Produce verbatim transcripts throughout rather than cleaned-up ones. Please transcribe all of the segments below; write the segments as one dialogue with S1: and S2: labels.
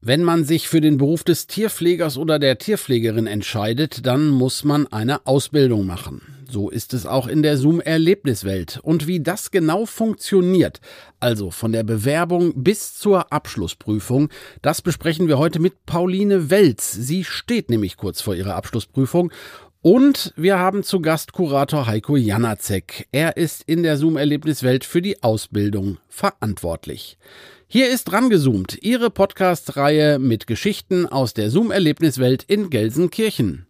S1: Wenn man sich für den Beruf des Tierpflegers oder der Tierpflegerin entscheidet, dann muss man eine Ausbildung machen. So ist es auch in der Zoom-Erlebniswelt. Und wie das genau funktioniert, also von der Bewerbung bis zur Abschlussprüfung, das besprechen wir heute mit Pauline Welz. Sie steht nämlich kurz vor ihrer Abschlussprüfung. Und wir haben zu Gast Kurator Heiko Janacek. Er ist in der Zoom-Erlebniswelt für die Ausbildung verantwortlich. Hier ist Rangezoomt, Ihre Podcast-Reihe mit Geschichten aus der Zoom-Erlebniswelt in Gelsenkirchen.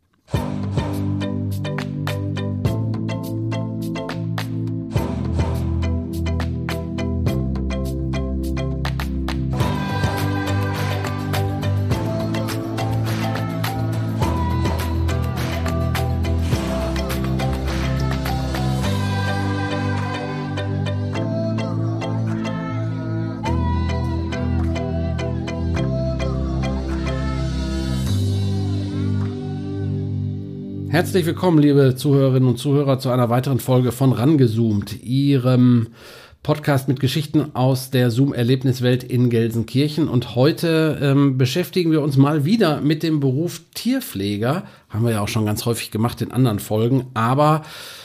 S1: Herzlich willkommen, liebe Zuhörerinnen und Zuhörer, zu einer weiteren Folge von Rangezoomt, Ihrem Podcast mit Geschichten aus der Zoom-Erlebniswelt in Gelsenkirchen. Und heute ähm, beschäftigen wir uns mal wieder mit dem Beruf Tierpfleger. Haben wir ja auch schon ganz häufig gemacht in anderen Folgen. Aber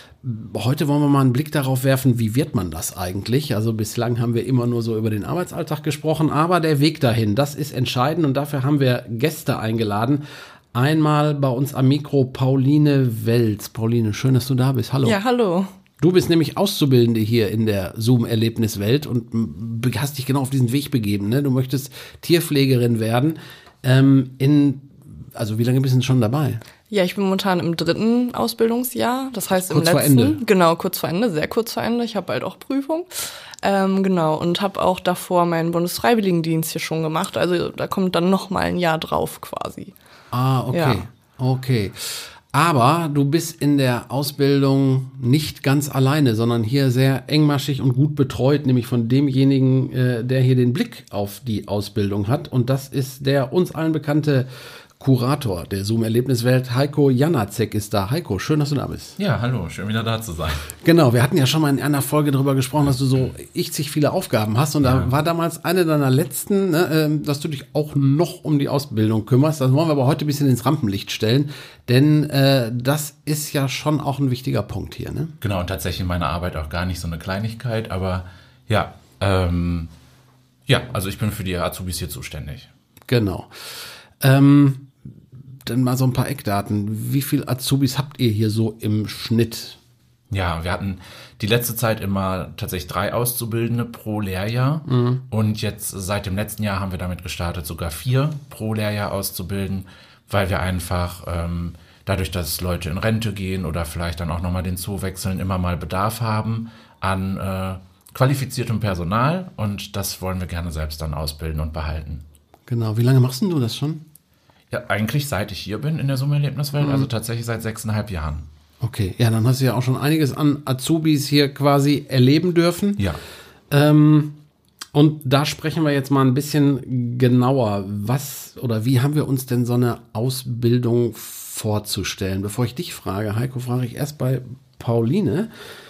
S1: heute wollen wir mal einen Blick darauf werfen, wie wird man das eigentlich? Also bislang haben wir immer nur so über den Arbeitsalltag gesprochen. Aber der Weg dahin, das ist entscheidend. Und dafür haben wir Gäste eingeladen. Einmal bei uns am Mikro Pauline Welz. Pauline, schön, dass du da bist. Hallo.
S2: Ja, hallo.
S1: Du bist nämlich Auszubildende hier in der Zoom-Erlebniswelt und hast dich genau auf diesen Weg begeben. Ne? Du möchtest Tierpflegerin werden. Ähm, in, also wie lange bist du schon dabei?
S2: Ja, ich bin momentan im dritten Ausbildungsjahr. Das heißt
S1: kurz
S2: im letzten.
S1: Vor Ende.
S2: Genau, kurz vor Ende, sehr kurz vor Ende. Ich habe bald auch Prüfung. Ähm, genau, und habe auch davor meinen Bundesfreiwilligendienst hier schon gemacht. Also da kommt dann noch mal ein Jahr drauf quasi.
S1: Ah, okay, ja. okay. Aber du bist in der Ausbildung nicht ganz alleine, sondern hier sehr engmaschig und gut betreut, nämlich von demjenigen, äh, der hier den Blick auf die Ausbildung hat. Und das ist der uns allen bekannte Kurator der Zoom-Erlebniswelt, Heiko Janacek ist da. Heiko, schön, dass du da bist.
S3: Ja, hallo, schön wieder da zu sein.
S1: Genau, wir hatten ja schon mal in einer Folge darüber gesprochen, dass du so ich-zig viele Aufgaben hast. Und da ja. war damals eine deiner letzten, ne, dass du dich auch noch um die Ausbildung kümmerst. Das wollen wir aber heute ein bisschen ins Rampenlicht stellen, denn äh, das ist ja schon auch ein wichtiger Punkt hier. Ne?
S3: Genau, und tatsächlich in meiner Arbeit auch gar nicht so eine Kleinigkeit, aber ja, ähm, ja, also ich bin für die Azubis hier zuständig.
S1: Genau. Ähm, dann mal so ein paar Eckdaten. Wie viele Azubis habt ihr hier so im Schnitt?
S3: Ja, wir hatten die letzte Zeit immer tatsächlich drei Auszubildende pro Lehrjahr. Mhm. Und jetzt seit dem letzten Jahr haben wir damit gestartet, sogar vier pro Lehrjahr auszubilden, weil wir einfach ähm, dadurch, dass Leute in Rente gehen oder vielleicht dann auch nochmal den Zoo wechseln, immer mal Bedarf haben an äh, qualifiziertem Personal. Und das wollen wir gerne selbst dann ausbilden und behalten.
S1: Genau. Wie lange machst denn du das schon?
S3: Ja, eigentlich seit ich hier bin in der Zoom-Erlebniswelt, mhm. also tatsächlich seit sechseinhalb Jahren.
S1: Okay, ja, dann hast du ja auch schon einiges an Azubis hier quasi erleben dürfen.
S3: Ja.
S1: Ähm, und da sprechen wir jetzt mal ein bisschen genauer. Was oder wie haben wir uns denn so eine Ausbildung vorzustellen? Bevor ich dich frage, Heiko, frage ich erst bei Pauline.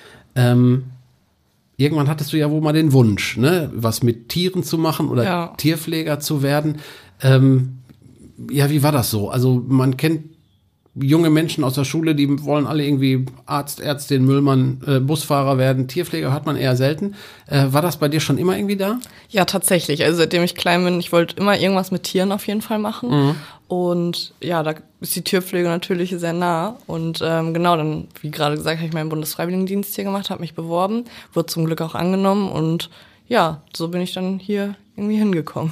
S1: Ähm, irgendwann hattest du ja wohl mal den Wunsch, ne, was mit Tieren zu machen oder ja. Tierpfleger zu werden. Ähm, Ja, wie war das so? Also man kennt junge Menschen aus der Schule, die wollen alle irgendwie Arzt, Ärztin, Müllmann, äh, Busfahrer werden. Tierpfleger hört man eher selten. Äh, war das bei dir schon immer irgendwie da?
S2: Ja, tatsächlich. Also seitdem ich klein bin, ich wollte immer irgendwas mit Tieren auf jeden Fall machen. Mhm. Und ja, da ist die Tierpflege natürlich sehr nah. Und ähm, genau, dann, wie gerade gesagt, habe ich meinen Bundesfreiwilligendienst hier gemacht, habe mich beworben, wurde zum Glück auch angenommen. Und ja, so bin ich dann hier irgendwie hingekommen.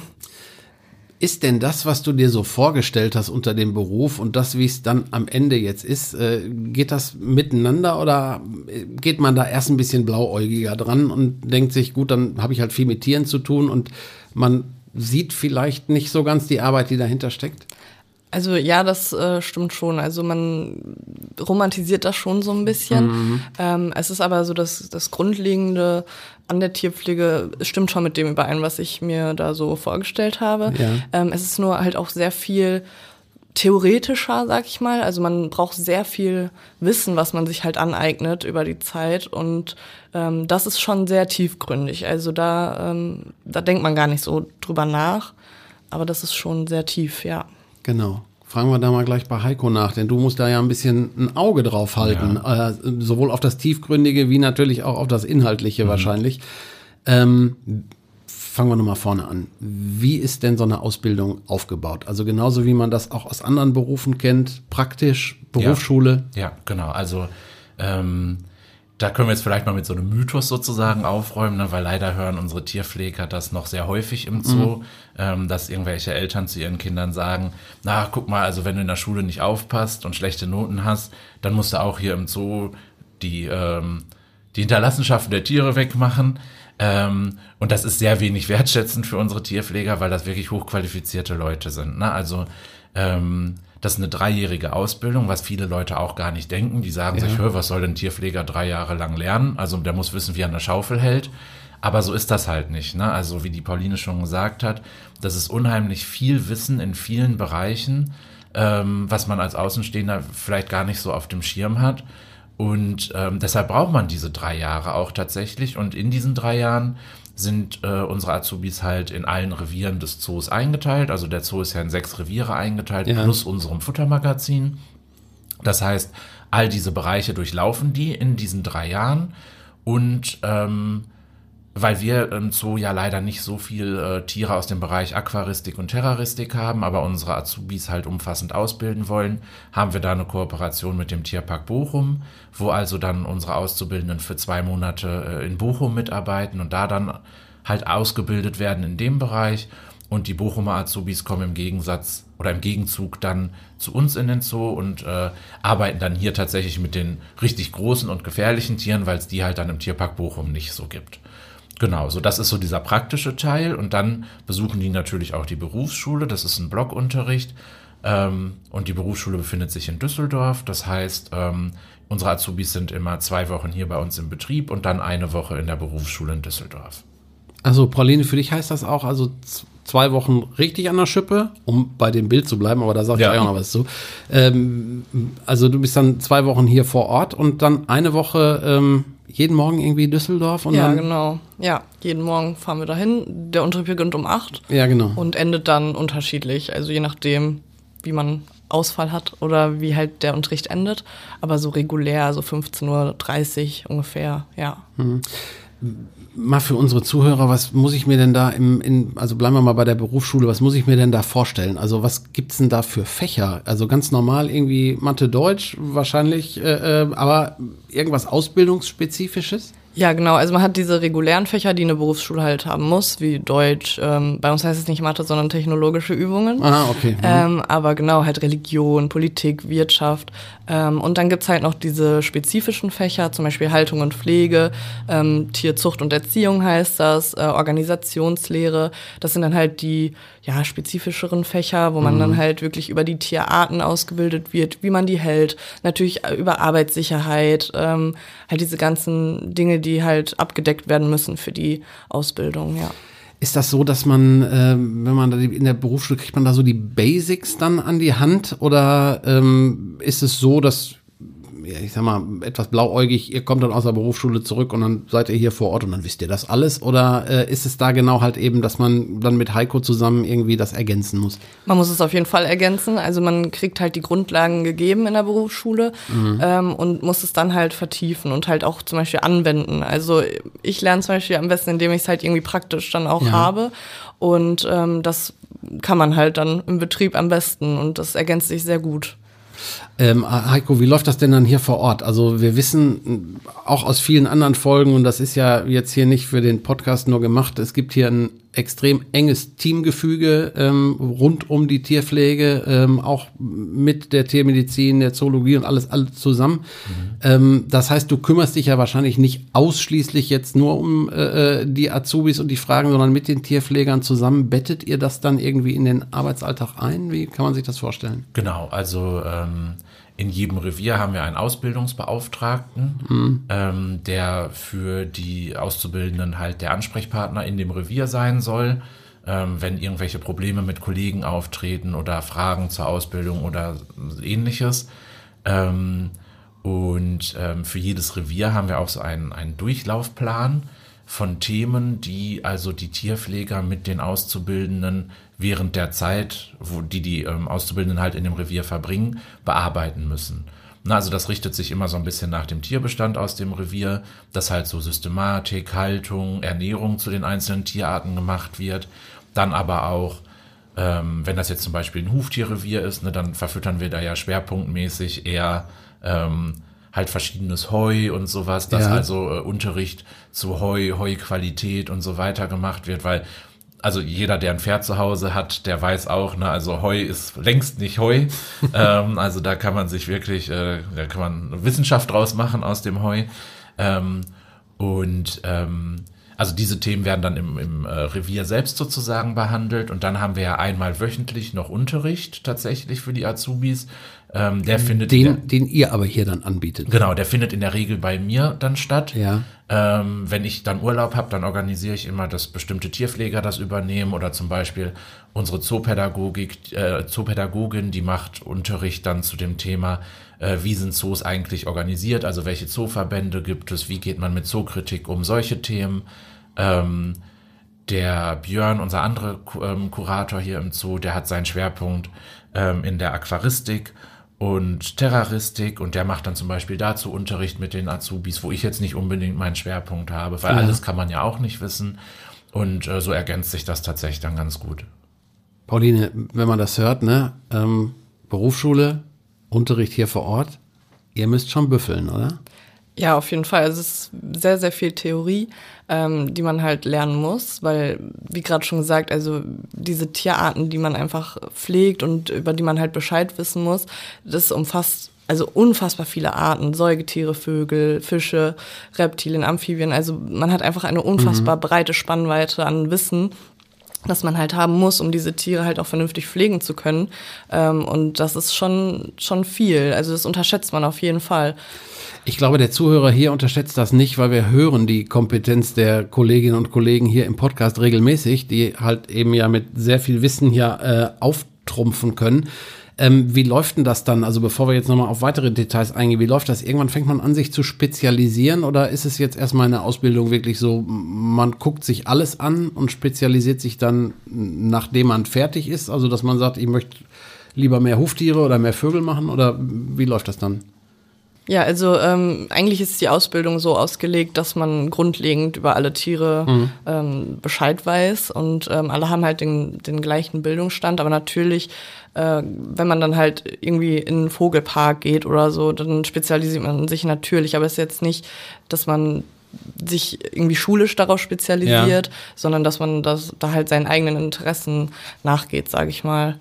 S1: Ist denn das, was du dir so vorgestellt hast unter dem Beruf und das, wie es dann am Ende jetzt ist, äh, geht das miteinander oder geht man da erst ein bisschen blauäugiger dran und denkt sich, gut, dann habe ich halt viel mit Tieren zu tun und man sieht vielleicht nicht so ganz die Arbeit, die dahinter steckt?
S2: Also ja, das äh, stimmt schon. Also man romantisiert das schon so ein bisschen. Mhm. Ähm, es ist aber so, dass das Grundlegende an der Tierpflege stimmt schon mit dem überein, was ich mir da so vorgestellt habe.
S1: Ja.
S2: Ähm, es ist nur halt auch sehr viel theoretischer, sag ich mal. Also man braucht sehr viel Wissen, was man sich halt aneignet über die Zeit. Und ähm, das ist schon sehr tiefgründig. Also da, ähm, da denkt man gar nicht so drüber nach. aber das ist schon sehr tief, ja.
S1: Genau. Fragen wir da mal gleich bei Heiko nach, denn du musst da ja ein bisschen ein Auge drauf halten, ja. äh, sowohl auf das Tiefgründige wie natürlich auch auf das Inhaltliche mhm. wahrscheinlich. Ähm, fangen wir nochmal vorne an. Wie ist denn so eine Ausbildung aufgebaut? Also genauso wie man das auch aus anderen Berufen kennt, praktisch, Berufsschule?
S3: Ja, ja genau. Also ähm, da können wir jetzt vielleicht mal mit so einem Mythos sozusagen aufräumen, ne? Weil leider hören unsere Tierpfleger das noch sehr häufig im Zoo, mhm. ähm, dass irgendwelche Eltern zu ihren Kindern sagen, na, guck mal, also wenn du in der Schule nicht aufpasst und schlechte Noten hast, dann musst du auch hier im Zoo die, ähm, die Hinterlassenschaften der Tiere wegmachen. Ähm, und das ist sehr wenig wertschätzend für unsere Tierpfleger, weil das wirklich hochqualifizierte Leute sind, ne? Also ähm, das ist eine dreijährige Ausbildung, was viele Leute auch gar nicht denken. Die sagen ja. sich, hör, was soll denn ein Tierpfleger drei Jahre lang lernen? Also der muss wissen, wie er eine Schaufel hält. Aber so ist das halt nicht, ne? Also wie die Pauline schon gesagt hat, das ist unheimlich viel Wissen in vielen Bereichen, ähm, was man als Außenstehender vielleicht gar nicht so auf dem Schirm hat. Und ähm, deshalb braucht man diese drei Jahre auch tatsächlich. Und in diesen drei Jahren sind äh, unsere Azubis halt in allen Revieren des Zoos eingeteilt. Also der Zoo ist ja in sechs Reviere eingeteilt, ja. plus unserem Futtermagazin. Das heißt, all diese Bereiche durchlaufen die in diesen drei Jahren. Und ähm, weil wir im Zoo ja leider nicht so viel äh, Tiere aus dem Bereich Aquaristik und Terroristik haben, aber unsere Azubis halt umfassend ausbilden wollen, haben wir da eine Kooperation mit dem Tierpark Bochum, wo also dann unsere Auszubildenden für zwei Monate äh, in Bochum mitarbeiten und da dann halt ausgebildet werden in dem Bereich. Und die Bochumer Azubis kommen im Gegensatz oder im Gegenzug dann zu uns in den Zoo und äh, arbeiten dann hier tatsächlich mit den richtig großen und gefährlichen Tieren, weil es die halt dann im Tierpark Bochum nicht so gibt. Genau, so das ist so dieser praktische Teil und dann besuchen die natürlich auch die Berufsschule, das ist ein Blockunterricht ähm, und die Berufsschule befindet sich in Düsseldorf, das heißt, ähm, unsere Azubis sind immer zwei Wochen hier bei uns im Betrieb und dann eine Woche in der Berufsschule in Düsseldorf.
S1: Also Pauline, für dich heißt das auch, also z- zwei Wochen richtig an der Schippe, um bei dem Bild zu bleiben, aber da sag ich ja auch noch was zu. Ähm, also du bist dann zwei Wochen hier vor Ort und dann eine Woche ähm, jeden Morgen irgendwie Düsseldorf? Und
S2: ja,
S1: dann
S2: genau. Ja, jeden Morgen fahren wir dahin. Der Unterricht beginnt um acht.
S1: Ja, genau.
S2: Und endet dann unterschiedlich. Also je nachdem, wie man Ausfall hat oder wie halt der Unterricht endet. Aber so regulär, so fünfzehn Uhr dreißig ungefähr, ja.
S1: Mhm. Mal für unsere Zuhörer, was muss ich mir denn da im, in, also bleiben wir mal bei der Berufsschule, was muss ich mir denn da vorstellen? Also was gibt's denn da für Fächer? Also ganz normal irgendwie Mathe, Deutsch wahrscheinlich, äh, äh, aber irgendwas Ausbildungsspezifisches?
S2: Ja, genau. Also man hat diese regulären Fächer, die eine Berufsschule halt haben muss, wie Deutsch. Ähm, bei uns heißt es nicht Mathe, sondern technologische Übungen.
S1: Ah, okay. Mhm.
S2: Ähm, aber genau, halt Religion, Politik, Wirtschaft. Ähm, und dann gibt's halt noch diese spezifischen Fächer, zum Beispiel Haltung und Pflege, ähm, Tierzucht und Erziehung heißt das, äh, Organisationslehre. Das sind dann halt die ja spezifischeren Fächer, wo man mhm. dann halt wirklich über die Tierarten ausgebildet wird, wie man die hält. Natürlich über Arbeitssicherheit, ähm, halt diese ganzen Dinge, die halt abgedeckt werden müssen für die Ausbildung, ja.
S1: Ist das so, dass man, äh, wenn man da die, in der Berufsschule, kriegt man da so die Basics dann an die Hand? Oder ähm, ist es so, dass, ja, ich sag mal, etwas blauäugig, ihr kommt dann aus der Berufsschule zurück und dann seid ihr hier vor Ort und dann wisst ihr das alles? Oder äh, ist es da genau halt eben, dass man dann mit Heiko zusammen irgendwie das ergänzen muss?
S2: Man muss es auf jeden Fall ergänzen. Also man kriegt halt die Grundlagen gegeben in der Berufsschule mhm. ähm, und muss es dann halt vertiefen und halt auch zum Beispiel anwenden. Also ich lerne zum Beispiel am besten, indem ich es halt irgendwie praktisch dann auch ja. habe. Und ähm, das kann man halt dann im Betrieb am besten und das ergänzt sich sehr gut.
S1: Ähm, Heiko, wie läuft das denn dann hier vor Ort? Also wir wissen auch aus vielen anderen Folgen, und das ist ja jetzt hier nicht für den Podcast nur gemacht, es gibt hier ein extrem enges Teamgefüge ähm, rund um die Tierpflege, ähm, auch mit der Tiermedizin, der Zoologie und alles, alles zusammen. Mhm. Ähm, das heißt, du kümmerst dich ja wahrscheinlich nicht ausschließlich jetzt nur um äh, die Azubis und die Fragen, sondern mit den Tierpflegern zusammen. Bettet ihr das dann irgendwie in den Arbeitsalltag ein? Wie kann man sich das vorstellen?
S3: Genau, also ähm in jedem Revier haben wir einen Ausbildungsbeauftragten, mhm. ähm, der für die Auszubildenden halt der Ansprechpartner in dem Revier sein soll, ähm, wenn irgendwelche Probleme mit Kollegen auftreten oder Fragen zur Ausbildung oder ähnliches. Ähm, und ähm, für jedes Revier haben wir auch so einen, einen Durchlaufplan von Themen, die also die Tierpfleger mit den Auszubildenden während der Zeit, wo die die ähm, Auszubildenden halt in dem Revier verbringen, bearbeiten müssen. Na, also das richtet sich immer so ein bisschen nach dem Tierbestand aus dem Revier, dass halt so Systematik, Haltung, Ernährung zu den einzelnen Tierarten gemacht wird. Dann aber auch, ähm, wenn das jetzt zum Beispiel ein Huftierrevier ist, ne, dann verfüttern wir da ja schwerpunktmäßig eher ähm, halt verschiedenes Heu und sowas, dass ja. also äh, Unterricht zu Heu, Heuqualität und so weiter gemacht wird, weil also jeder, der ein Pferd zu Hause hat, der weiß auch, ne, also Heu ist längst nicht Heu. ähm, also da kann man sich wirklich, äh, da kann man Wissenschaft draus machen aus dem Heu. Ähm, und ähm, also diese Themen werden dann im, im äh, Revier selbst sozusagen behandelt. Und dann haben wir ja einmal wöchentlich noch Unterricht tatsächlich für die Azubis. Ähm, der findet
S1: den,
S3: der,
S1: den ihr aber hier dann anbietet.
S3: Genau, der findet in der Regel bei mir dann statt.
S1: Ja.
S3: Ähm, wenn ich dann Urlaub habe, dann organisiere ich immer, dass bestimmte Tierpfleger das übernehmen oder zum Beispiel unsere Zoopädagogik, äh, Zoopädagogin, die macht Unterricht dann zu dem Thema, äh, wie sind Zoos eigentlich organisiert, also welche Zooverbände gibt es, wie geht man mit Zookritik um, solche Themen. Ähm, der Björn, unser anderer ähm, Kurator hier im Zoo, der hat seinen Schwerpunkt ähm, in der Aquaristik und Terroristik und der macht dann zum Beispiel dazu Unterricht mit den Azubis, wo ich jetzt nicht unbedingt meinen Schwerpunkt habe, weil ja. alles kann man ja auch nicht wissen und äh, so ergänzt sich das tatsächlich dann ganz gut.
S1: Pauline, wenn man das hört, ne, ähm, Berufsschule, Unterricht hier vor Ort, ihr müsst schon büffeln, oder?
S2: Ja, auf jeden Fall. Also es ist sehr, sehr viel Theorie, ähm, die man halt lernen muss, weil, wie gerade schon gesagt, also diese Tierarten, die man einfach pflegt und über die man halt Bescheid wissen muss, das umfasst also unfassbar viele Arten, Säugetiere, Vögel, Fische, Reptilien, Amphibien. Also man hat einfach eine unfassbar mhm. breite Spannweite an Wissen, das man halt haben muss, um diese Tiere halt auch vernünftig pflegen zu können. Ähm, und das ist schon, schon viel. Also das unterschätzt man auf jeden Fall.
S1: Ich glaube, der Zuhörer hier unterschätzt das nicht, weil wir hören die Kompetenz der Kolleginnen und Kollegen hier im Podcast regelmäßig, die halt eben ja mit sehr viel Wissen hier äh, auftrumpfen können. Ähm, wie läuft denn das dann? Also bevor wir jetzt nochmal auf weitere Details eingehen, wie läuft das? Irgendwann fängt man an, sich zu spezialisieren oder ist es jetzt erstmal in der Ausbildung wirklich so, man guckt sich alles an und spezialisiert sich dann, nachdem man fertig ist? Also dass man sagt, ich möchte lieber mehr Huftiere oder mehr Vögel machen oder wie läuft das dann?
S2: Ja, also ähm, eigentlich ist die Ausbildung so ausgelegt, dass man grundlegend über alle Tiere mhm. ähm, Bescheid weiß und ähm, alle haben halt den, den gleichen Bildungsstand, aber natürlich, äh, wenn man dann halt irgendwie in einen Vogelpark geht oder so, dann spezialisiert man sich natürlich, aber es ist jetzt nicht, dass man sich irgendwie schulisch darauf spezialisiert, ja. sondern dass man das, da halt seinen eigenen Interessen nachgeht, sage ich mal.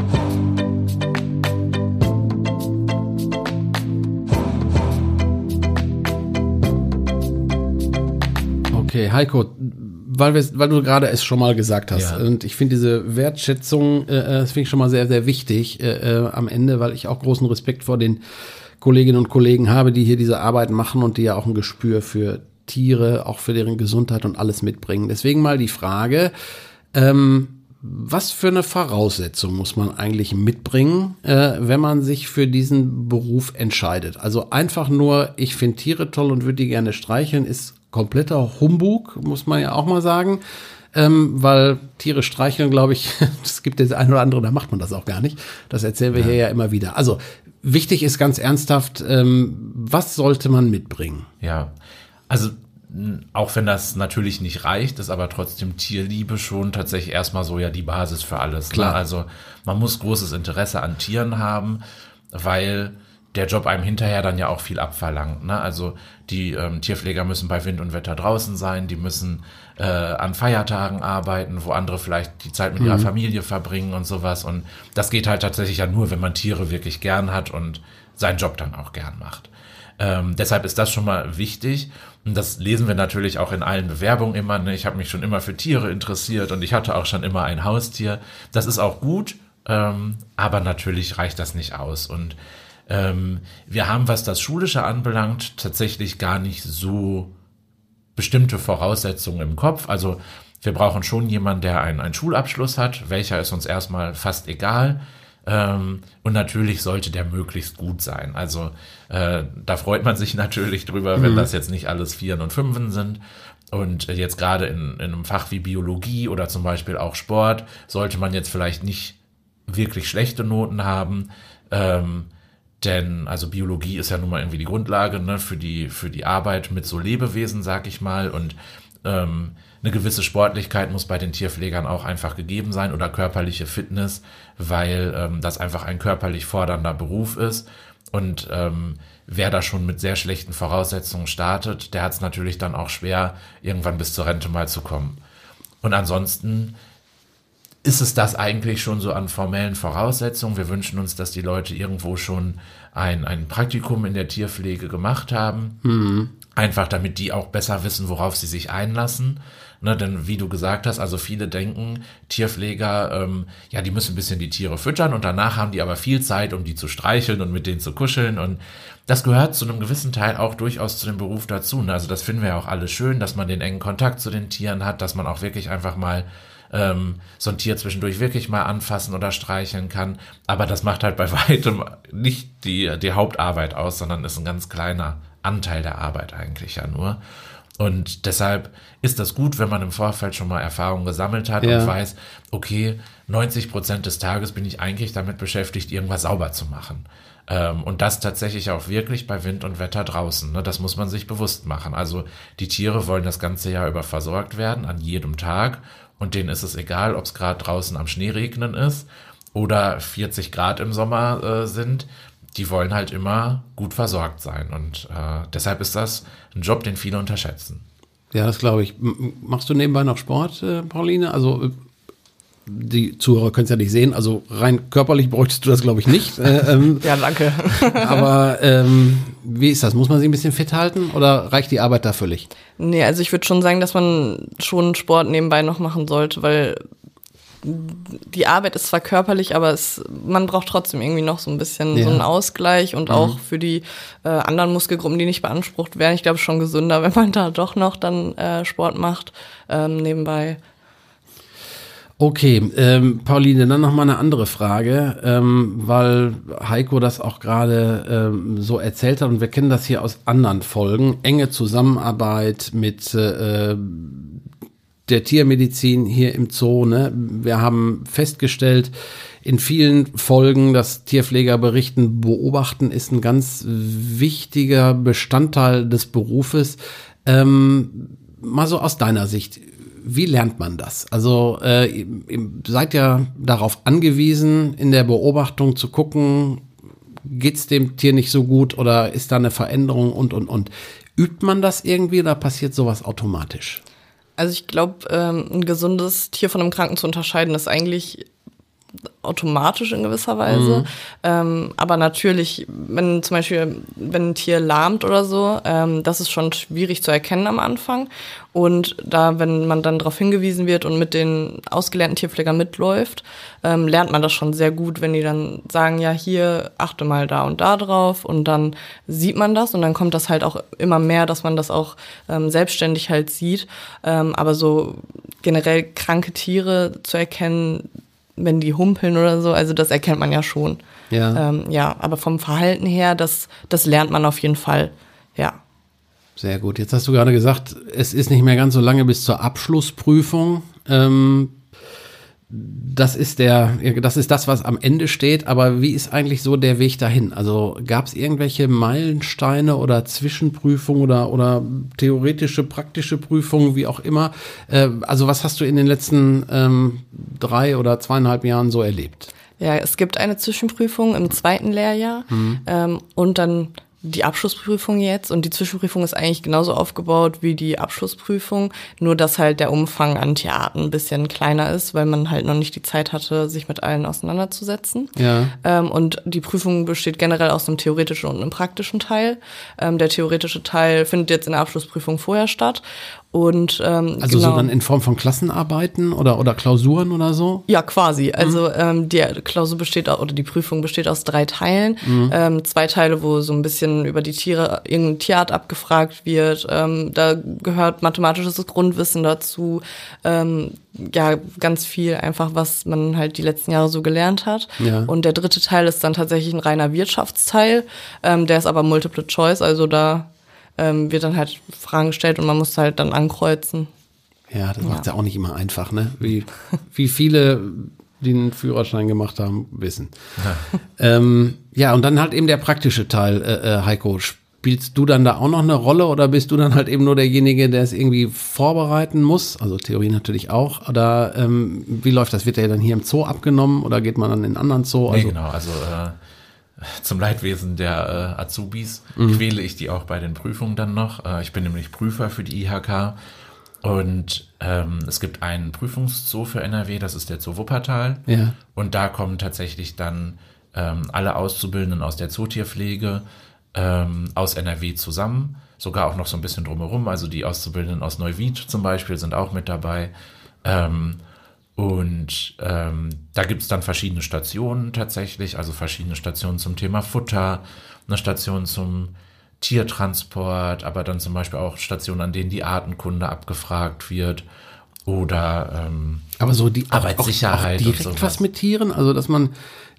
S1: Okay, Heiko, weil, wir, weil du gerade es schon mal gesagt hast, ja. und ich finde diese Wertschätzung, äh, das finde ich schon mal sehr, sehr wichtig äh, äh, am Ende, weil ich auch großen Respekt vor den Kolleginnen und Kollegen habe, die hier diese Arbeit machen und die ja auch ein Gespür für Tiere, auch für deren Gesundheit und alles mitbringen. Deswegen mal die Frage, ähm, was für eine Voraussetzung muss man eigentlich mitbringen, äh, wenn man sich für diesen Beruf entscheidet? Also einfach nur, ich finde Tiere toll und würde die gerne streicheln, ist kompletter Humbug, muss man ja auch mal sagen, ähm, weil Tiere streicheln, glaube ich, es gibt jetzt ein oder andere, da macht man das auch gar nicht. Das erzählen wir ja. hier ja immer wieder. Also wichtig ist ganz ernsthaft, ähm, was sollte man mitbringen?
S3: Ja, also auch wenn das natürlich nicht reicht, ist aber trotzdem Tierliebe schon tatsächlich erstmal so ja die Basis für alles.
S1: Klar.
S3: Ne? Also man muss großes Interesse an Tieren haben, weil der Job einem hinterher dann ja auch viel abverlangt. Ne? Also die ähm, Tierpfleger müssen bei Wind und Wetter draußen sein, die müssen äh, an Feiertagen arbeiten, wo andere vielleicht die Zeit mit mhm. ihrer Familie verbringen und sowas. Und das geht halt tatsächlich ja nur, wenn man Tiere wirklich gern hat und seinen Job dann auch gern macht. Ähm, deshalb ist das schon mal wichtig. Und das lesen wir natürlich auch in allen Bewerbungen immer. Ne? Ich habe mich schon immer für Tiere interessiert und ich hatte auch schon immer ein Haustier. Das ist auch gut, ähm, aber natürlich reicht das nicht aus. Und ähm, wir haben, was das Schulische anbelangt, tatsächlich gar nicht so bestimmte Voraussetzungen im Kopf. Also wir brauchen schon jemanden, der einen, einen Schulabschluss hat. Welcher ist uns erstmal fast egal. Ähm, und natürlich sollte der möglichst gut sein. Also äh, da freut man sich natürlich drüber, wenn mhm. das jetzt nicht alles Vieren und Fünfen sind. Und jetzt gerade in, in einem Fach wie Biologie oder zum Beispiel auch Sport sollte man jetzt vielleicht nicht wirklich schlechte Noten haben, ähm, denn also Biologie ist ja nun mal irgendwie die Grundlage, ne, für die für die Arbeit mit so Lebewesen, sag ich mal, und ähm, eine gewisse Sportlichkeit muss bei den Tierpflegern auch einfach gegeben sein oder körperliche Fitness, weil ähm, das einfach ein körperlich fordernder Beruf ist. Und ähm, wer da schon mit sehr schlechten Voraussetzungen startet, der hat es natürlich dann auch schwer, irgendwann bis zur Rente mal zu kommen. Und ansonsten ist es das eigentlich schon so an formellen Voraussetzungen. Wir wünschen uns, dass die Leute irgendwo schon ein, ein Praktikum in der Tierpflege gemacht haben. Mhm. Einfach damit die auch besser wissen, worauf sie sich einlassen. Ne, denn wie du gesagt hast, also viele denken, Tierpfleger, ähm, ja, die müssen ein bisschen die Tiere füttern und danach haben die aber viel Zeit, um die zu streicheln und mit denen zu kuscheln. Und das gehört zu einem gewissen Teil auch durchaus zu dem Beruf dazu. Ne? Also das finden wir ja auch alle schön, dass man den engen Kontakt zu den Tieren hat, dass man auch wirklich einfach mal ähm, so ein Tier zwischendurch wirklich mal anfassen oder streicheln kann. Aber das macht halt bei weitem nicht die, die Hauptarbeit aus, sondern ist ein ganz kleiner Anteil der Arbeit eigentlich ja nur. Und deshalb ist das gut, wenn man im Vorfeld schon mal Erfahrung gesammelt hat ja. und weiß, okay, neunzig Prozent des Tages bin ich eigentlich damit beschäftigt, irgendwas sauber zu machen. Ähm, und das tatsächlich auch wirklich bei Wind und Wetter draußen. Ne? Das muss man sich bewusst machen. Also die Tiere wollen das ganze Jahr über versorgt werden, an jedem Tag. Und denen ist es egal, ob es gerade draußen am Schneeregnen ist oder vierzig Grad im Sommer äh, sind. Die wollen halt immer gut versorgt sein. Und äh, deshalb ist das ein Job, den viele unterschätzen.
S1: Ja, das glaube ich. M- machst du nebenbei noch Sport, äh, Pauline? Also die Zuhörer können es ja nicht sehen. Also rein körperlich bräuchtest du das, glaube ich, nicht. Äh, ähm,
S2: ja, danke.
S1: aber ähm, wie ist das? Muss man sich ein bisschen fit halten oder reicht die Arbeit da völlig?
S2: Nee, also ich würde schon sagen, dass man schon Sport nebenbei noch machen sollte, weil die Arbeit ist zwar körperlich, aber es, man braucht trotzdem irgendwie noch so ein bisschen ja. so einen Ausgleich und mhm. auch für die äh, anderen Muskelgruppen, die nicht beansprucht werden. Ich glaube, schon gesünder, wenn man da doch noch dann äh, Sport macht ähm, nebenbei.
S1: Okay, ähm, Pauline, dann noch mal eine andere Frage, ähm, weil Heiko das auch gerade ähm, so erzählt hat und wir kennen das hier aus anderen Folgen. Enge Zusammenarbeit mit äh, der Tiermedizin hier im Zoo. Ne? Wir haben festgestellt, in vielen Folgen, dass Tierpfleger berichten, beobachten ist ein ganz wichtiger Bestandteil des Berufes. Ähm, mal so aus deiner Sicht, wie lernt man das? Also äh, ihr seid ja darauf angewiesen, in der Beobachtung zu gucken, geht's dem Tier nicht so gut oder ist da eine Veränderung und, und, und. Übt man das irgendwie oder passiert sowas automatisch?
S2: Also ich glaube, ähm, ein gesundes Tier von einem Kranken zu unterscheiden, ist eigentlich automatisch in gewisser Weise. Mhm. Ähm, aber natürlich, wenn zum Beispiel, wenn ein Tier lahmt oder so, ähm, das ist schon schwierig zu erkennen am Anfang. Und da, wenn man dann darauf hingewiesen wird und mit den ausgelernten Tierpflegern mitläuft, ähm, lernt man das schon sehr gut, wenn die dann sagen, ja, hier, achte mal da und da drauf. Und dann sieht man das und dann kommt das halt auch immer mehr, dass man das auch ähm, selbstständig halt sieht. Ähm, aber so generell kranke Tiere zu erkennen, wenn die humpeln oder so, also das erkennt man ja schon. Ja, ähm, ja, aber vom Verhalten her, das, das lernt man auf jeden Fall, ja.
S1: Sehr gut. Jetzt hast du gerade gesagt, es ist nicht mehr ganz so lange bis zur Abschlussprüfung. Ähm, das ist der, das ist das, was am Ende steht. Aber wie ist eigentlich so der Weg dahin? Also gab es irgendwelche Meilensteine oder Zwischenprüfungen oder, oder theoretische, praktische Prüfungen, wie auch immer? Äh, also was hast du in den letzten ähm, drei oder zweieinhalb Jahren so erlebt?
S2: Ja, es gibt eine Zwischenprüfung im zweiten Lehrjahr mhm. ähm, und dann die Abschlussprüfung jetzt, und die Zwischenprüfung ist eigentlich genauso aufgebaut wie die Abschlussprüfung, nur dass halt der Umfang an Tierarten ein bisschen kleiner ist, weil man halt noch nicht die Zeit hatte, sich mit allen auseinanderzusetzen. Ja. Ähm, und die Prüfung besteht generell aus einem theoretischen und einem praktischen Teil. Ähm, der theoretische Teil findet jetzt in der Abschlussprüfung vorher statt. Und, ähm,
S1: also
S2: genau.
S1: so dann in Form von Klassenarbeiten oder, oder Klausuren oder so?
S2: Ja, quasi. Also mhm. ähm, die Klausur besteht, oder die Prüfung besteht aus drei Teilen. Mhm. Ähm, zwei Teile, wo so ein bisschen über die Tiere, irgendeine Tierart abgefragt wird. Ähm, da gehört mathematisches Grundwissen dazu. Ähm, ja, ganz viel einfach, was man halt die letzten Jahre so gelernt hat. Ja. Und der dritte Teil ist dann tatsächlich ein reiner Wirtschaftsteil. Ähm, der ist aber Multiple Choice, also da ähm, wird dann halt Fragen gestellt und man muss halt dann ankreuzen.
S1: Ja, das macht es ja auch nicht immer einfach, ne? Wie, wie viele, die einen Führerschein gemacht haben, wissen. Ja, ähm, ja und dann halt eben der praktische Teil, äh, äh, Heiko. Spielst du dann da auch noch eine Rolle oder bist du dann halt eben nur derjenige, der es irgendwie vorbereiten muss? Also Theorie natürlich auch. Oder ähm, wie läuft das? Wird der dann hier im Zoo abgenommen oder geht man dann in einen anderen Zoo?
S3: Also,
S1: nee,
S3: genau, also äh, zum Leidwesen der äh, Azubis mhm. quäle ich die auch bei den Prüfungen dann noch. Äh, ich bin nämlich Prüfer für die I H K. Und ähm, es gibt einen Prüfungszoo für N R W, das ist der Zoo Wuppertal. Ja. Und da kommen tatsächlich dann ähm, alle Auszubildenden aus der Zootierpflege ähm, aus N R W zusammen. Sogar auch noch so ein bisschen drumherum. Also die Auszubildenden aus Neuwied zum Beispiel sind auch mit dabei. Ähm, und ähm, da gibt es dann verschiedene Stationen tatsächlich. Also verschiedene Stationen zum Thema Futter, eine Station zum Tiertransport, aber dann zum Beispiel auch Stationen, an denen die Artenkunde abgefragt wird oder ähm,
S1: aber so die
S3: Arbeitssicherheit
S1: auch, auch direkt und sowas. Was mit Tieren, also dass man,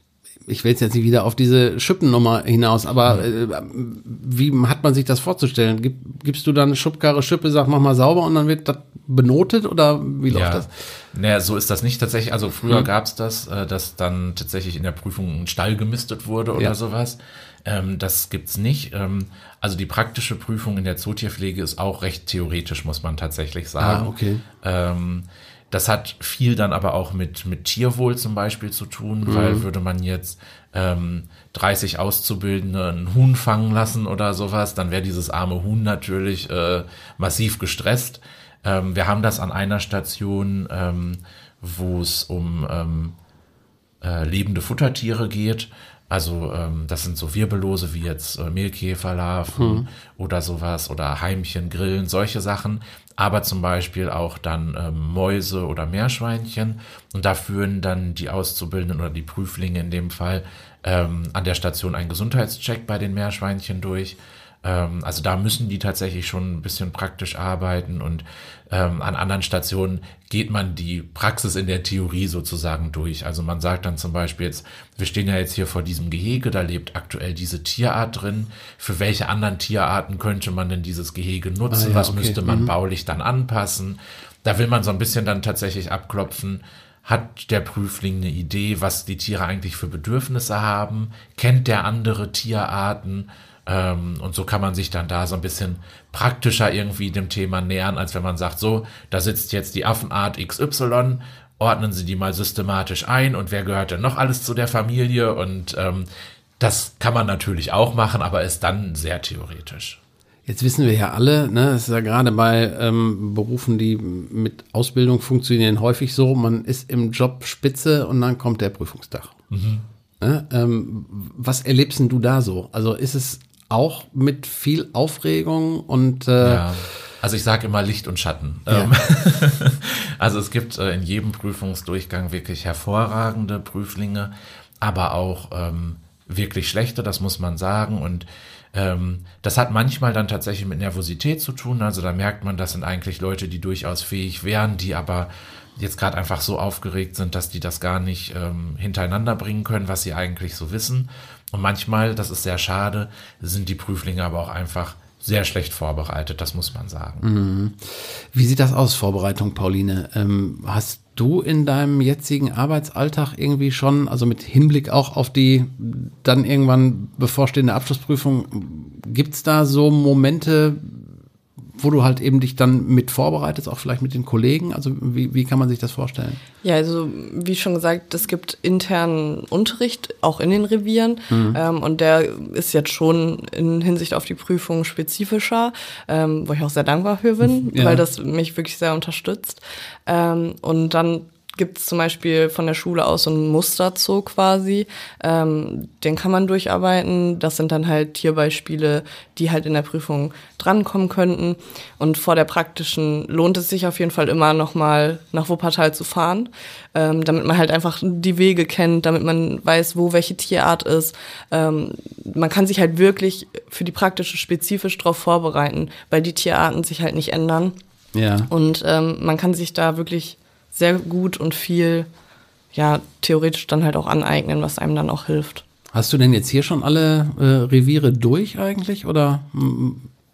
S1: ich will jetzt nicht wieder auf diese Schippennummer hinaus, aber mhm. äh, wie hat man sich das vorzustellen? Gib, gibst du dann eine Schubkarre Schippe, sag mach mal sauber und dann wird das benotet oder wie läuft
S3: ja.
S1: das?
S3: Naja, so ist das nicht tatsächlich. Also früher mhm. gab es das, äh, dass dann tatsächlich in der Prüfung ein Stall gemistet wurde oder ja. sowas. Ähm, das gibt's nicht. Ähm, also die praktische Prüfung in der Zootierpflege ist auch recht theoretisch, muss man tatsächlich sagen.
S1: Ah, okay.
S3: Ähm, das hat viel dann aber auch mit, mit Tierwohl zum Beispiel zu tun, mhm. weil würde man jetzt ähm, dreißig Auszubildende ein Huhn fangen lassen oder sowas, dann wäre dieses arme Huhn natürlich äh, massiv gestresst. Ähm, wir haben das an einer Station, ähm, wo es um ähm, äh, lebende Futtertiere geht. Also ähm, das sind so Wirbellose wie jetzt äh, Mehlkäfer, Larven hm. oder sowas oder Heimchen, Grillen, solche Sachen. Aber zum Beispiel auch dann ähm, Mäuse oder Meerschweinchen. Und da führen dann die Auszubildenden oder die Prüflinge in dem Fall ähm, an der Station einen Gesundheitscheck bei den Meerschweinchen durch. Ähm, also da müssen die tatsächlich schon ein bisschen praktisch arbeiten und ähm, an anderen Stationen geht man die Praxis in der Theorie sozusagen durch. Also man sagt dann zum Beispiel jetzt, wir stehen ja jetzt hier vor diesem Gehege, da lebt aktuell diese Tierart drin. Für welche anderen Tierarten könnte man denn dieses Gehege nutzen? Ah, ja, Was okay. müsste man mhm. baulich dann anpassen? Da will man so ein bisschen dann tatsächlich abklopfen, hat der Prüfling eine Idee, was die Tiere eigentlich für Bedürfnisse haben? Kennt der andere Tierarten? Ähm, und so kann man sich dann da so ein bisschen praktischer irgendwie dem Thema nähern, als wenn man sagt, so, da sitzt jetzt die Affenart X Y, ordnen Sie die mal systematisch ein und wer gehört denn noch alles zu der Familie? Und ähm, das kann man natürlich auch machen, aber ist dann sehr theoretisch.
S1: Jetzt wissen wir ja alle, ne, es ist ja gerade bei ähm, Berufen, die mit Ausbildung funktionieren, häufig so, man ist im Job Spitze und dann kommt der Prüfungstag. Mhm. Ne, ähm, was erlebst denn du da so? Also ist es auch mit viel Aufregung und äh,
S3: ja. Also ich sage immer Licht und Schatten. Ja. Also es gibt äh, in jedem Prüfungsdurchgang wirklich hervorragende Prüflinge, aber auch ähm, wirklich schlechte, das muss man sagen. Und ähm, das hat manchmal dann tatsächlich mit Nervosität zu tun. Also da merkt man, das sind eigentlich Leute, die durchaus fähig wären, die aber jetzt gerade einfach so aufgeregt sind, dass die das gar nicht ähm, hintereinander bringen können, was sie eigentlich so wissen. Und manchmal, das ist sehr schade, sind die Prüflinge aber auch einfach sehr schlecht vorbereitet, das muss man sagen.
S1: Mhm. Wie sieht das aus, Vorbereitung, Pauline? Ähm, hast du in deinem jetzigen Arbeitsalltag irgendwie schon, also mit Hinblick auch auf die dann irgendwann bevorstehende Abschlussprüfung, gibt's da so Momente, wo du halt eben dich dann mit vorbereitest, auch vielleicht mit den Kollegen? Also wie, wie kann man sich das vorstellen?
S2: Ja, also wie schon gesagt, es gibt internen Unterricht, auch in den Revieren. Mhm. Ähm, und der ist jetzt schon in Hinsicht auf die Prüfung spezifischer, ähm, wo ich auch sehr dankbar für bin, ja. weil das mich wirklich sehr unterstützt. Ähm, und dann gibt es zum Beispiel von der Schule aus so einen Musterzoo quasi, ähm, den kann man durcharbeiten. Das sind dann halt Tierbeispiele, die halt in der Prüfung drankommen könnten. Und vor der praktischen lohnt es sich auf jeden Fall immer nochmal nach Wuppertal zu fahren, ähm, damit man halt einfach die Wege kennt, damit man weiß, wo welche Tierart ist. Ähm, man kann sich halt wirklich für die praktische spezifisch drauf vorbereiten, weil die Tierarten sich halt nicht ändern. Ja. Und ähm, man kann sich da wirklich sehr gut und viel, ja, theoretisch dann halt auch aneignen, was einem dann auch hilft.
S1: Hast du denn jetzt hier schon alle äh, Reviere durch eigentlich, oder?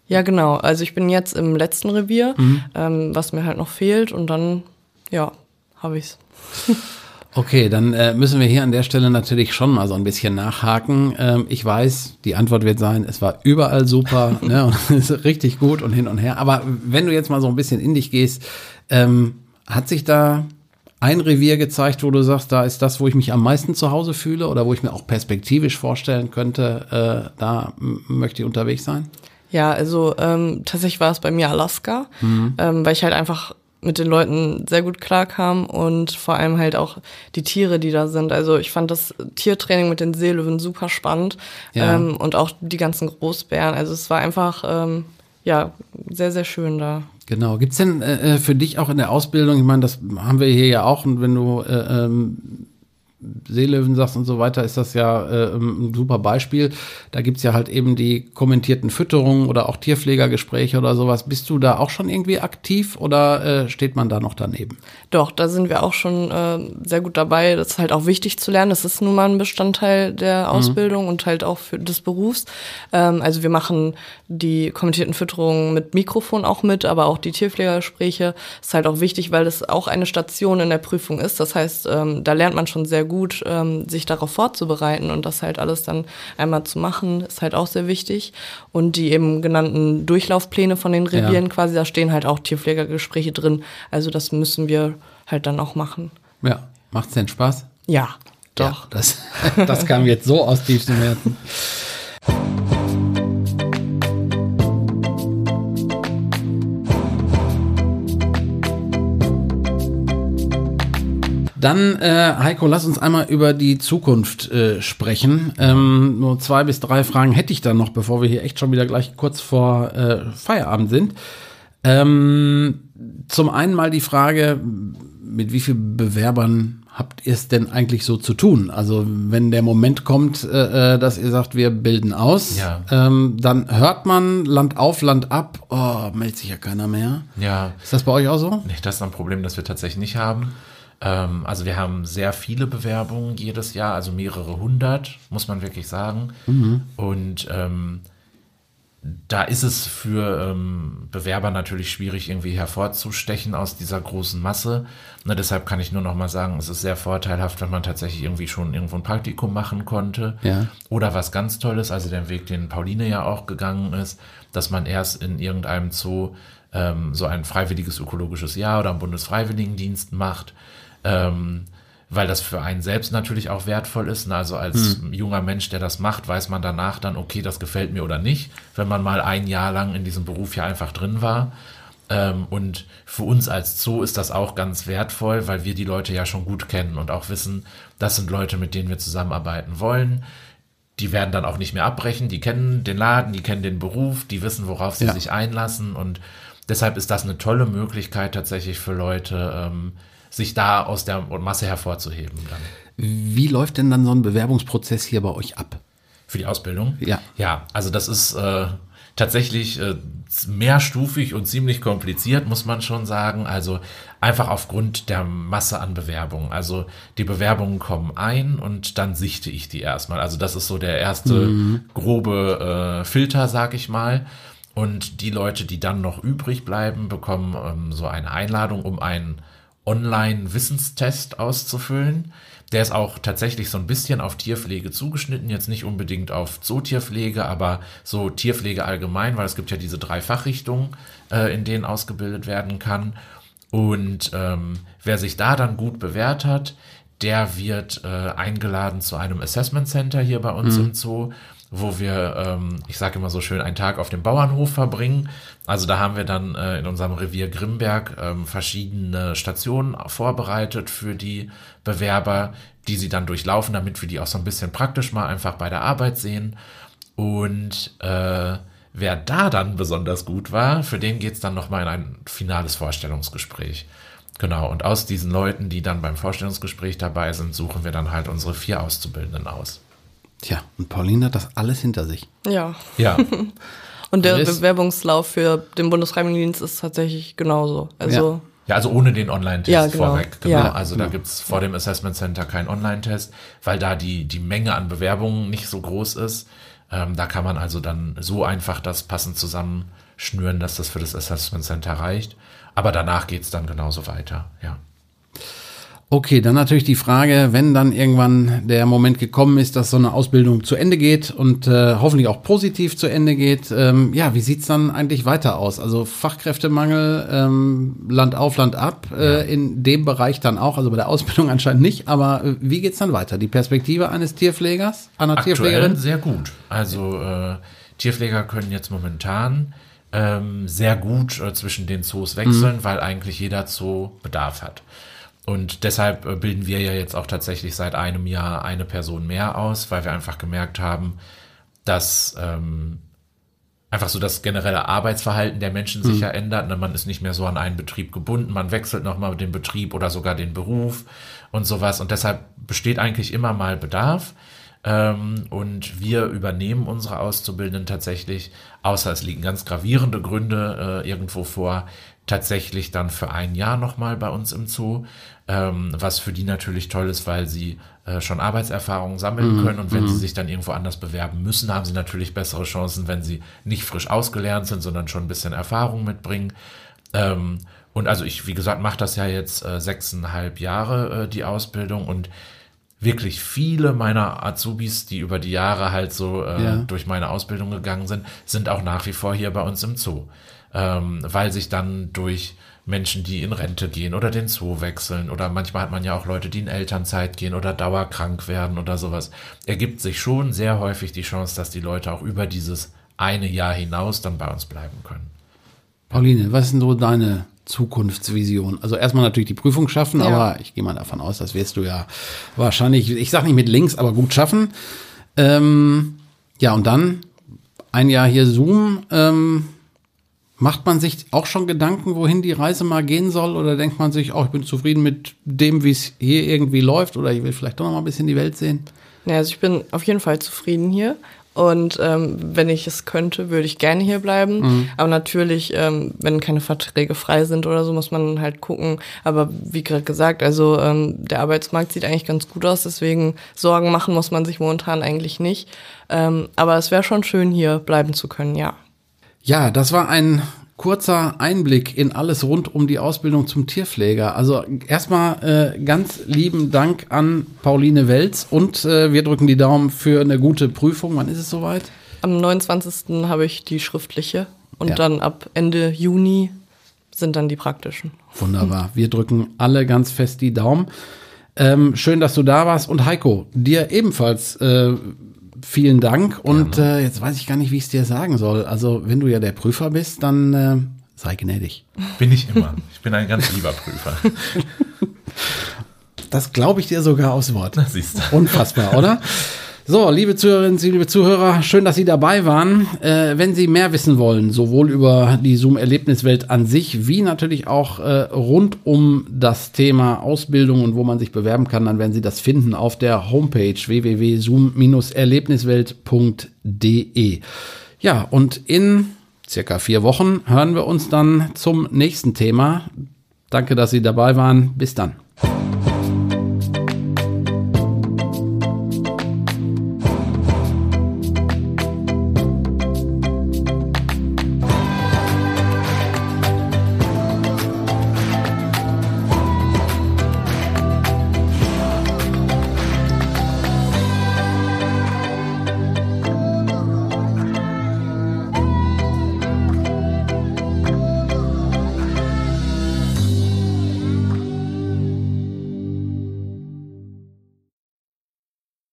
S2: Ja, genau. Also ich bin jetzt im letzten Revier, mhm. ähm, was mir halt noch fehlt und dann, ja, habe ich's.
S1: Okay, dann äh, müssen wir hier an der Stelle natürlich schon mal so ein bisschen nachhaken. Ähm, ich weiß, die Antwort wird sein, es war überall super, ne, und es ist richtig gut und hin und her. Aber wenn du jetzt mal so ein bisschen in dich gehst, ähm, hat sich da ein Revier gezeigt, wo du sagst, da ist das, wo ich mich am meisten zu Hause fühle oder wo ich mir auch perspektivisch vorstellen könnte, äh, da m- möchte ich unterwegs sein?
S2: Ja, also ähm, tatsächlich war es bei mir Alaska, mhm. ähm, weil ich halt einfach mit den Leuten sehr gut klarkam und vor allem halt auch die Tiere, die da sind. Also ich fand das Tiertraining mit den Seelöwen super spannend, ja. ähm, und auch die ganzen Großbären. Also es war einfach ähm, ja sehr, sehr schön da. Genau.
S1: Gibt's denn äh, für dich auch in der Ausbildung, ich meine, das haben wir hier ja auch, und wenn du äh, ähm, Seelöwen sagst und so weiter, ist das ja äh, ein super Beispiel. Da gibt's ja halt eben die kommentierten Fütterungen oder auch Tierpflegergespräche oder sowas. Bist du da auch schon irgendwie aktiv oder äh, steht man da noch daneben?
S2: Doch, da sind wir auch schon äh, sehr gut dabei. Das ist halt auch wichtig zu lernen. Das ist nun mal ein Bestandteil der Ausbildung mhm. und halt auch für des Berufs. Ähm, also wir machen die kommentierten Fütterungen mit Mikrofon auch mit, aber auch die Tierpflegergespräche. Ist halt auch wichtig, weil das auch eine Station in der Prüfung ist. Das heißt, ähm, da lernt man schon sehr gut, ähm, sich darauf vorzubereiten und das halt alles dann einmal zu machen, ist halt auch sehr wichtig. Und die eben genannten Durchlaufpläne von den Revieren ja. quasi, da stehen halt auch Tierpflegergespräche drin. Also das müssen wir halt dann auch machen.
S1: Ja, macht's denn Spaß?
S2: Ja, doch.
S1: Ja, das, das kam jetzt so aus tiefstem Herzen. Dann, äh, Heiko, lass uns einmal über die Zukunft äh, sprechen. Ähm, nur zwei bis drei Fragen hätte ich dann noch, bevor wir hier echt schon wieder gleich kurz vor äh, Feierabend sind. Ähm, zum einen mal die Frage, mit wie vielen Bewerbern habt ihr es denn eigentlich so zu tun? Also wenn der Moment kommt, äh, dass ihr sagt, wir bilden aus, ja. ähm, dann hört man Land auf, Land ab, oh, meldet sich ja keiner mehr.
S3: Ja.
S1: Ist das bei euch auch so?
S3: Nee, das ist ein Problem, das wir tatsächlich nicht haben. Ähm, also wir haben sehr viele Bewerbungen jedes Jahr, also mehrere hundert, muss man wirklich sagen. Mhm. Und ähm, da ist es für ähm, Bewerber natürlich schwierig, irgendwie hervorzustechen aus dieser großen Masse. Na, deshalb kann ich nur noch mal sagen, es ist sehr vorteilhaft, wenn man tatsächlich irgendwie schon irgendwo ein Praktikum machen konnte. Ja. Oder was ganz Tolles, also der Weg, den Pauline ja auch gegangen ist, dass man erst in irgendeinem Zoo ähm, so ein freiwilliges ökologisches Jahr oder einen Bundesfreiwilligendienst macht. Ähm, weil das für einen selbst natürlich auch wertvoll ist. Also als hm. junger Mensch, der das macht, weiß man danach dann, okay, das gefällt mir oder nicht, wenn man mal ein Jahr lang in diesem Beruf ja einfach drin war. Ähm, und für uns als Zoo ist das auch ganz wertvoll, weil wir die Leute ja schon gut kennen und auch wissen, das sind Leute, mit denen wir zusammenarbeiten wollen. Die werden dann auch nicht mehr abbrechen, die kennen den Laden, die kennen den Beruf, die wissen, worauf sie ja. sich einlassen. Und deshalb ist das eine tolle Möglichkeit tatsächlich für Leute, ähm, sich da aus der Masse hervorzuheben. Dann.
S1: Wie läuft denn dann so ein Bewerbungsprozess hier bei euch ab?
S3: Für die Ausbildung?
S1: Ja.
S3: Ja, also das ist äh, tatsächlich äh, mehrstufig und ziemlich kompliziert, muss man schon sagen. Also einfach aufgrund der Masse an Bewerbungen. Also die Bewerbungen kommen ein und dann sichte ich die erstmal. Also das ist so der erste mhm. grobe äh, Filter, sag ich mal. Und die Leute, die dann noch übrig bleiben, bekommen ähm, so eine Einladung, um einen Online-Wissenstest auszufüllen. Der ist auch tatsächlich so ein bisschen auf Tierpflege zugeschnitten, jetzt nicht unbedingt auf Zootierpflege, aber so Tierpflege allgemein, weil es gibt ja diese drei Fachrichtungen, äh, in denen ausgebildet werden kann. Und ähm, wer sich da dann gut bewährt hat, der wird äh, eingeladen zu einem Assessment Center hier bei uns mhm. im Zoo, wo wir, ähm, ich sage immer so schön, einen Tag auf dem Bauernhof verbringen. Also da haben wir dann äh, in unserem Revier Grimberg ähm, verschiedene Stationen vorbereitet für die Bewerber, die sie dann durchlaufen, damit wir die auch so ein bisschen praktisch mal einfach bei der Arbeit sehen. Und äh, wer da dann besonders gut war, für den geht's dann nochmal in ein finales Vorstellungsgespräch. Genau, und aus diesen Leuten, die dann beim Vorstellungsgespräch dabei sind, suchen wir dann halt unsere vier Auszubildenden aus.
S1: Tja, und Pauline hat das alles hinter sich.
S2: Ja.
S3: Ja.
S2: Und der Bewerbungslauf für den Bundesfreiwilligendienst ist tatsächlich genauso. Also
S3: ja. ja, also ohne den Online-Test
S2: ja, genau.
S3: vorweg. Genau.
S2: Ja.
S3: Also da genau. gibt's vor dem Assessment Center keinen Online-Test, weil da die, die Menge an Bewerbungen nicht so groß ist. Ähm, da kann man also dann so einfach das passend zusammenschnüren, dass das für das Assessment Center reicht. Aber danach geht's dann genauso weiter, ja.
S1: Okay, dann natürlich die Frage, wenn dann irgendwann der Moment gekommen ist, dass so eine Ausbildung zu Ende geht und äh, hoffentlich auch positiv zu Ende geht, ähm, ja, wie sieht's dann eigentlich weiter aus? Also Fachkräftemangel, ähm, Land auf, Land ab, äh, ja. in dem Bereich dann auch, also bei der Ausbildung anscheinend nicht, aber äh, wie geht's dann weiter? Die Perspektive eines Tierpflegers, einer
S3: Aktuell
S1: Tierpflegerin?
S3: Sehr gut. Also äh, Tierpfleger können jetzt momentan ähm, sehr gut äh, zwischen den Zoos wechseln, mhm. weil eigentlich jeder Zoo Bedarf hat. Und deshalb bilden wir ja jetzt auch tatsächlich seit einem Jahr eine Person mehr aus, weil wir einfach gemerkt haben, dass ähm, einfach so das generelle Arbeitsverhalten der Menschen sich mhm. ja ändert. Man ist nicht mehr so an einen Betrieb gebunden, man wechselt nochmal den Betrieb oder sogar den Beruf und sowas. Und deshalb besteht eigentlich immer mal Bedarf. Ähm, und wir übernehmen unsere Auszubildenden tatsächlich, außer es liegen ganz gravierende Gründe äh, irgendwo vor, tatsächlich dann für ein Jahr nochmal bei uns im Zoo, ähm, was für die natürlich toll ist, weil sie äh, schon Arbeitserfahrung sammeln mhm. können und wenn mhm. sie sich dann irgendwo anders bewerben müssen, haben sie natürlich bessere Chancen, wenn sie nicht frisch ausgelernt sind, sondern schon ein bisschen Erfahrung mitbringen. Ähm, und also ich, wie gesagt, mache das ja jetzt äh, sechseinhalb Jahre, äh, die Ausbildung, und wirklich viele meiner Azubis, die über die Jahre halt so äh, ja. durch meine Ausbildung gegangen sind, sind auch nach wie vor hier bei uns im Zoo. Ähm, weil sich dann durch Menschen, die in Rente gehen oder den Zoo wechseln, oder manchmal hat man ja auch Leute, die in Elternzeit gehen oder dauerkrank werden oder sowas, ergibt sich schon sehr häufig die Chance, dass die Leute auch über dieses eine Jahr hinaus dann bei uns bleiben können.
S1: Pauline, was ist denn so deine Zukunftsvision? Also erstmal natürlich die Prüfung schaffen, ja. aber ich gehe mal davon aus, das wirst du ja wahrscheinlich, ich sag nicht mit links, aber gut schaffen. Ähm, ja, und dann ein Jahr hier Zoom. Ähm, macht man sich auch schon Gedanken, wohin die Reise mal gehen soll? Oder denkt man sich, oh, ich bin zufrieden mit dem, wie es hier irgendwie läuft? Oder ich will vielleicht doch noch mal ein bisschen die Welt sehen?
S2: Ja, also ich bin auf jeden Fall zufrieden hier. Und ähm, wenn ich es könnte, würde ich gerne hier bleiben. Mhm. Aber natürlich, ähm, wenn keine Verträge frei sind oder so, muss man halt gucken. Aber wie gerade gesagt, also ähm, der Arbeitsmarkt sieht eigentlich ganz gut aus. Deswegen Sorgen machen muss man sich momentan eigentlich nicht. Ähm, aber es wäre schon schön, hier bleiben zu können, ja.
S1: Ja, das war ein kurzer Einblick in alles rund um die Ausbildung zum Tierpfleger. Also erstmal äh, ganz lieben Dank an Pauline Welz und äh, wir drücken die Daumen für eine gute Prüfung. Wann ist es soweit?
S2: Am neunundzwanzigsten habe ich die schriftliche und
S1: ja.
S2: dann ab Ende Juni sind dann die praktischen.
S1: Wunderbar. Wir drücken alle ganz fest die Daumen. Ähm, schön, dass du da warst. Und Heiko, dir ebenfalls äh, vielen Dank. Und äh, jetzt weiß ich gar nicht, wie ich es dir sagen soll. Also wenn du ja der Prüfer bist, dann äh, sei gnädig.
S3: Bin ich immer. Ich bin ein ganz lieber Prüfer.
S1: Das glaube ich dir sogar aufs Wort.
S3: Das siehst du.
S1: Unfassbar, oder? So, liebe Zuhörerinnen, liebe Zuhörer, schön, dass Sie dabei waren. Äh, wenn Sie mehr wissen wollen, sowohl über die Zoom-Erlebniswelt an sich, wie natürlich auch äh, rund um das Thema Ausbildung und wo man sich bewerben kann, dann werden Sie das finden auf der Homepage w w w punkt zoom Bindestrich erlebniswelt punkt d e. Ja, und in circa vier Wochen hören wir uns dann zum nächsten Thema. Danke, dass Sie dabei waren. Bis dann.